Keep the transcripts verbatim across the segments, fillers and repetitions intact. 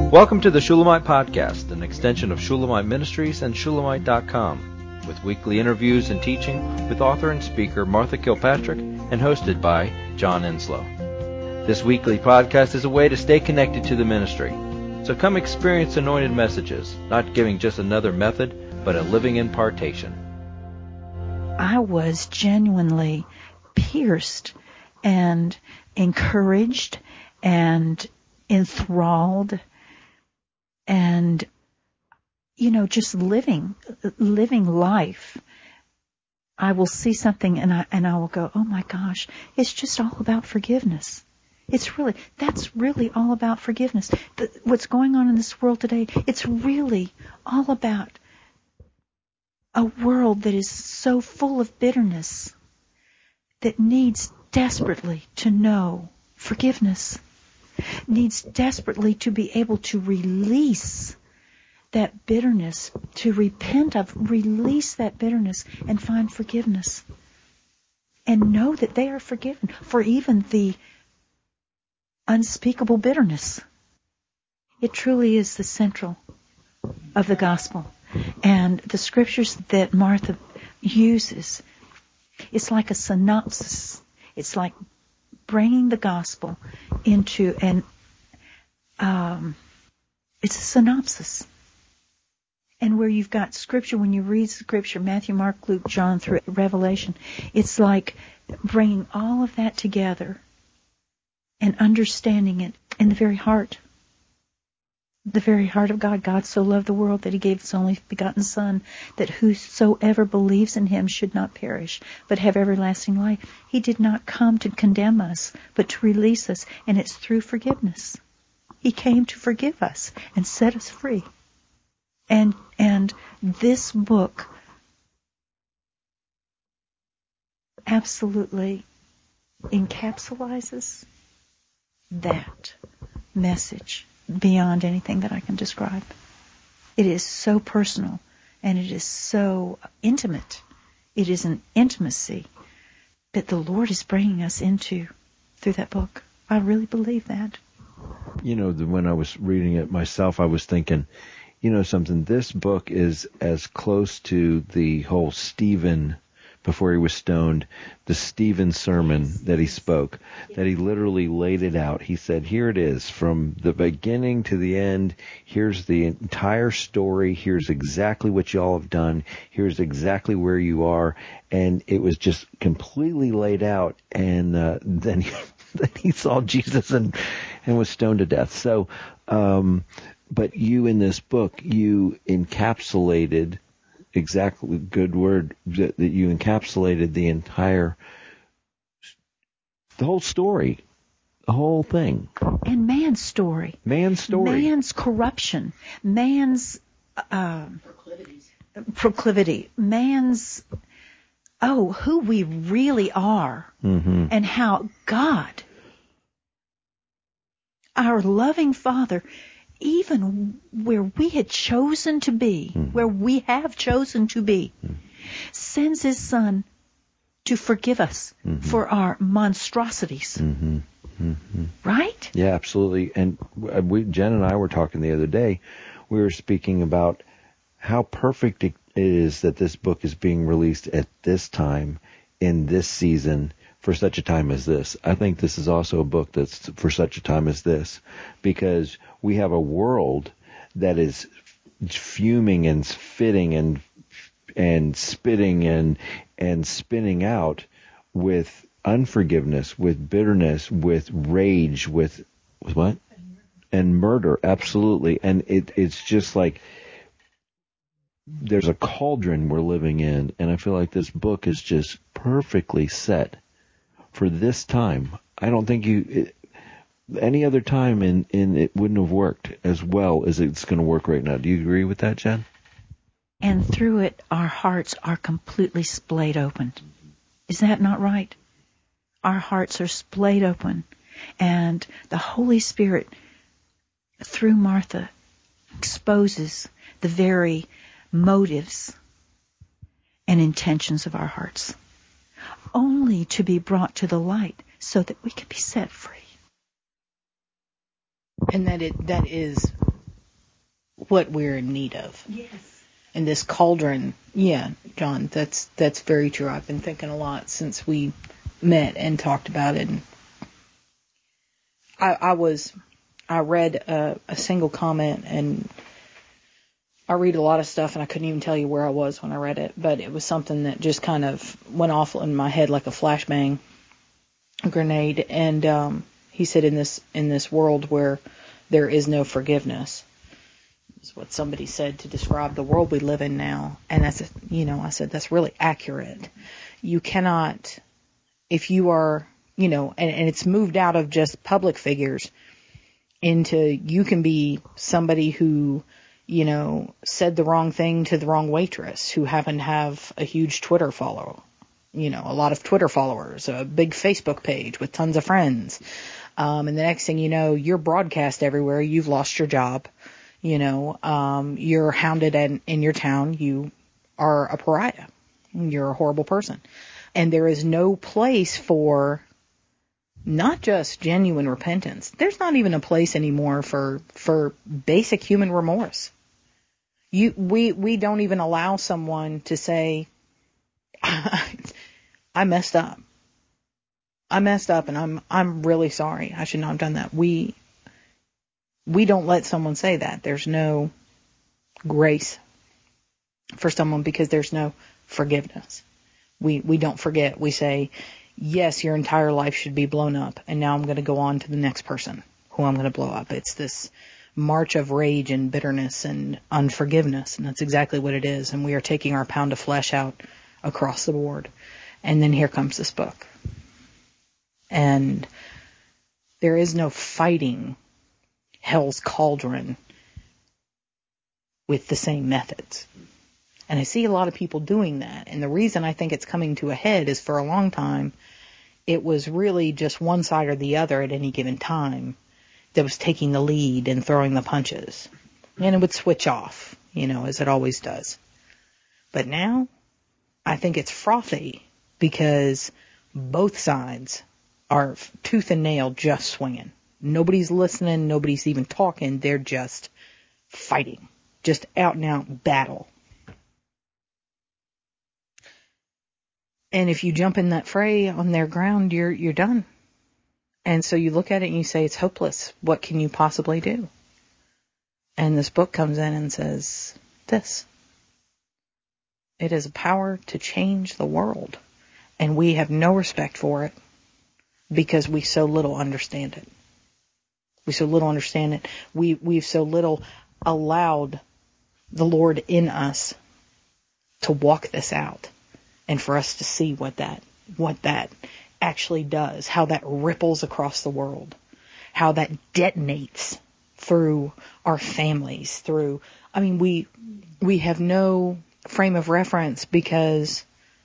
Welcome to the Shulamite Podcast, an extension of Shulamite Ministries and Shulamite dot com, with weekly interviews and teaching with author and speaker Martha Kilpatrick and hosted by John Enslow. This weekly podcast is a way to stay connected to the ministry. So come experience anointed messages, not giving just another method, but a living impartation. I was genuinely pierced and encouraged and enthralled and, you know, just living, living life. I will see something and I, and I will go, oh my gosh, it's just all about forgiveness. It's really, that's really all about forgiveness. The, what's going on in this world today, it's really all about a world that is so full of bitterness that needs desperately to know forgiveness, needs desperately to be able to release that bitterness, to repent of, release that bitterness and find forgiveness and know that they are forgiven for even the unspeakable bitterness. It truly is the central of the gospel. And the scriptures that Martha uses, it's like a synopsis. It's like bringing the gospel into an, um, it's a synopsis. And where you've got scripture, when you read scripture, Matthew, Mark, Luke, John through Revelation, it's like bringing all of that together and understanding it in the very heart. The very heart of God. God so loved the world that he gave his only begotten Son, that whosoever believes in him should not perish, but have everlasting life. He did not come to condemn us, but to release us, and it's through forgiveness. He came to forgive us and set us free. And and this book absolutely encapsulates that message beyond anything that I can describe. It is so personal and it is so intimate. It is an intimacy that the Lord is bringing us into through that book. I really believe that. You know, when I was reading it myself, I was thinking, you know something, this book is as close to the whole Stephen, before he was stoned, the Stephen sermon that he spoke, that he literally laid it out. He said, here it is, from the beginning to the end. Here's the entire story. Here's exactly what y'all have done. Here's exactly where you are. And it was just completely laid out. And uh, then, he, then he saw Jesus and, and was stoned to death. So, um, but you in this book, you encapsulated exactly, good word, that, that you encapsulated the entire, the whole story, the whole thing. And man's story. Man's story. Man's corruption. Man's uh, proclivities. proclivity. Man's, oh, who we really are. Mm-hmm. And how God, our loving Father, even where we had chosen to be, mm-hmm. where we have chosen to be, mm-hmm. sends his Son to forgive us mm-hmm. for our monstrosities. Mm-hmm. Mm-hmm. Right? Yeah, absolutely. And we, Jen and I were talking the other day. We were speaking about how perfect it is that this book is being released at this time, in this season, for such a time as this. I think this is also a book that's for such a time as this, because we have a world that is fuming and spitting and and spitting and and spinning out with unforgiveness, with bitterness, with rage, with with what? And murder, absolutely. And it it's just like there's a cauldron we're living in, and I feel like this book is just perfectly set for this time. I don't think you it, any other time in, in it wouldn't have worked as well as it's going to work right now. Do you agree with that, Jen? And through it, our hearts are completely splayed open. Is that not right? Our hearts are splayed open, and the Holy Spirit, through Martha, exposes the very motives and intentions of our hearts, only to be brought to the light so that we can be set free. And that it that is what we're in need of. Yes. And this cauldron, yeah, John, that's that's very true. I've been thinking a lot since we met and talked about it. And I, I was, I read a, a single comment, and I read a lot of stuff, and I couldn't even tell you where I was when I read it, but it was something that just kind of went off in my head like a flashbang, a grenade. And um, he said, in this in this world where there is no forgiveness, is what somebody said to describe the world we live in now. And that's, you know, I said, that's really accurate. You cannot, if you are, you know, and, and it's moved out of just public figures into, you can be somebody who, you know, said the wrong thing to the wrong waitress, who happen to have a huge Twitter follow, you know, a lot of Twitter followers, a big Facebook page with tons of friends. Um, and the next thing you know, you're broadcast everywhere. You've lost your job. You know, um, you're hounded in, in your town. You are a pariah. You're a horrible person. And there is no place for not just genuine repentance. There's not even a place anymore for, for basic human remorse. You, we, we don't even allow someone to say, I messed up. I messed up and I'm, I'm really sorry. I should not have done that. We, we don't let someone say that. There's no grace for someone because there's no forgiveness. We, we don't forget. We say, yes, your entire life should be blown up, and now I'm going to go on to the next person who I'm going to blow up. It's this march of rage and bitterness and unforgiveness, and that's exactly what it is. And we are taking our pound of flesh out across the board. And then here comes this book. And there is no fighting hell's cauldron with the same methods. And I see a lot of people doing that. And the reason I think it's coming to a head is, for a long time, it was really just one side or the other at any given time that was taking the lead and throwing the punches. And it would switch off, you know, as it always does. But now, I think it's frothy because both sides are tooth and nail just swinging. Nobody's listening. Nobody's even talking. They're just fighting. Just out and out battle. And if you jump in that fray on their ground, you're you're done. And so you look at it and you say, it's hopeless. What can you possibly do? And this book comes in and says this. It is a power to change the world. And we have no respect for it because we so little understand it. We so little understand it. We, we've so little allowed the Lord in us to walk this out and for us to see what that, what that actually does, how that ripples across the world, how that detonates through our families, through, I mean, we, we have no frame of reference because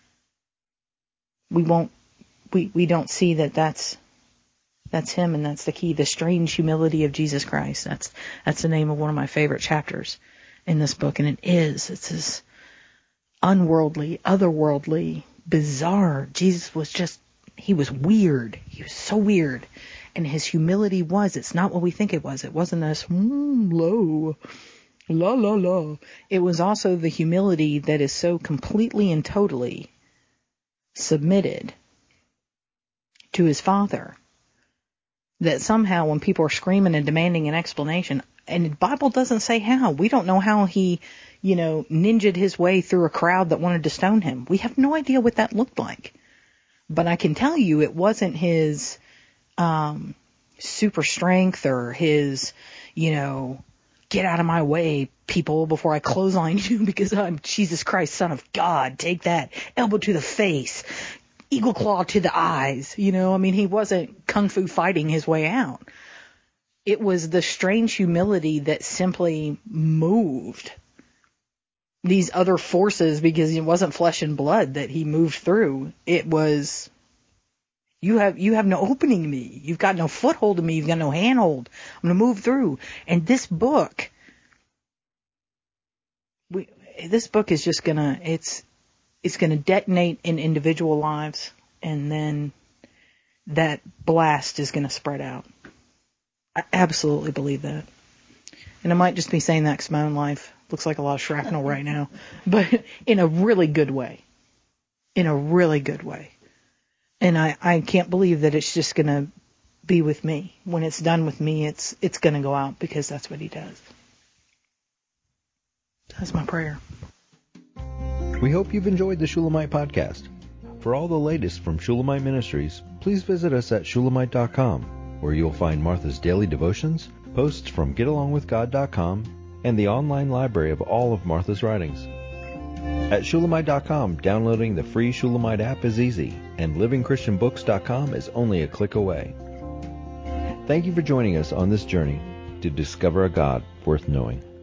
we won't, we, we don't see that that's, That's him, and that's the key. The strange humility of Jesus Christ. That's that's the name of one of my favorite chapters in this book, and it is. It's this unworldly, otherworldly, bizarre. Jesus was just, he was weird. He was so weird. And his humility was, it's not what we think it was. It wasn't this, mm, low, la, la, la. It was also the humility that is so completely and totally submitted to his Father, that somehow when people are screaming and demanding an explanation, and the Bible doesn't say how. We don't know how he, you know, ninja'd his way through a crowd that wanted to stone him. We have no idea what that looked like. But I can tell you it wasn't his um, super strength or his, you know, get out of my way, people, before I clothesline you because I'm Jesus Christ, Son of God. Take that. Elbow to the face. Eagle claw to the eyes, you know, I mean, he wasn't kung fu fighting his way out. It was the strange humility that simply moved these other forces because it wasn't flesh and blood that he moved through. It was, you have, you have no opening to me. You've got no foothold in me. You've got no handhold. I'm going to move through. And this book, we, this book is just going to, it's, It's going to detonate in individual lives, and then that blast is going to spread out. I absolutely believe that. And I might just be saying that because my own life looks like a lot of shrapnel right now, but in a really good way. In a really good way. And I, I can't believe that it's just going to be with me. When it's done with me, it's it's going to go out because that's what he does. That's my prayer. We hope you've enjoyed the Shulamite podcast. For all the latest from Shulamite Ministries, please visit us at shulamite dot com, where you'll find Martha's daily devotions, posts from get along with god dot com, and the online library of all of Martha's writings. At shulamite dot com, downloading the free Shulamite app is easy, and living christian books dot com is only a click away. Thank you for joining us on this journey to discover a God worth knowing.